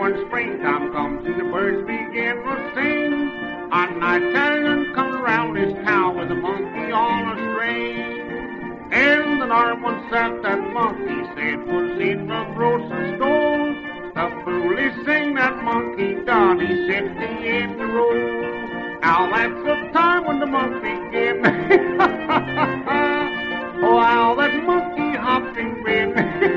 when springtime comes and the birds begin to sing, a night stallion comes around his town with a monkey on a string. And the north one sat that monkey said was in the grocer's store. The foolish thing that monkey done, he set me in the road. Now that's the time when the monkey came. Oh, how that monkey hopped and grinned.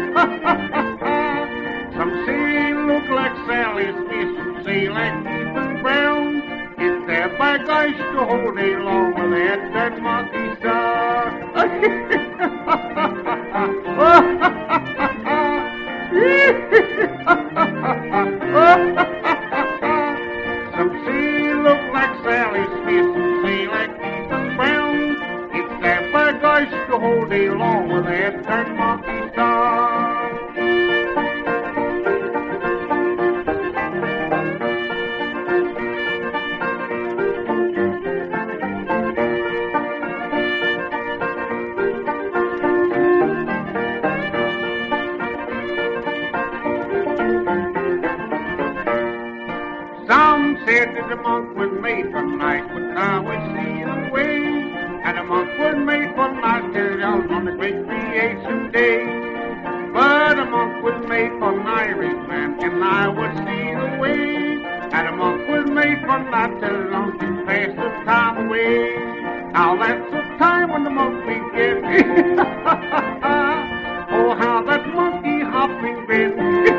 Some say he look like Sally Smith, some say like Ethan Brown. It's there by gosh the whole day long with that monkey star. Some say he look like Sally Smith, some say like Ethan Brown. It's there by gosh the whole day long with that monkey star. Some said that the monk was made for night, but now we see the way. And the monk was made for night till on the great creation day. But the monk was made for an Irishman, and I would see the way. And the monk was made for night till on to pass the time away. Now that's the time when the monk begins. Oh, how that monkey hopping grin.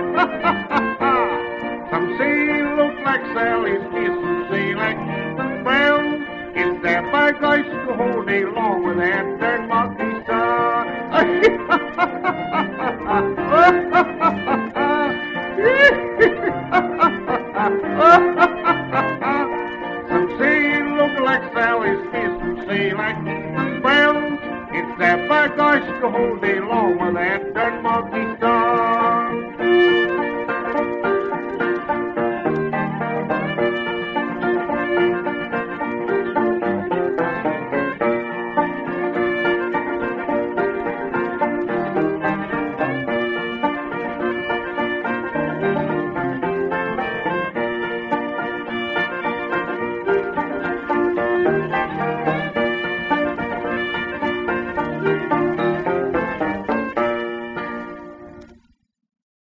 Some say he look like Sally Smith, some say like Ethan Brown. It's there by gosh the whole day long with that monkey star. Some say he look like Sally Smith, some say like Ethan Brown. It's there by gosh the whole day long with that monkey star.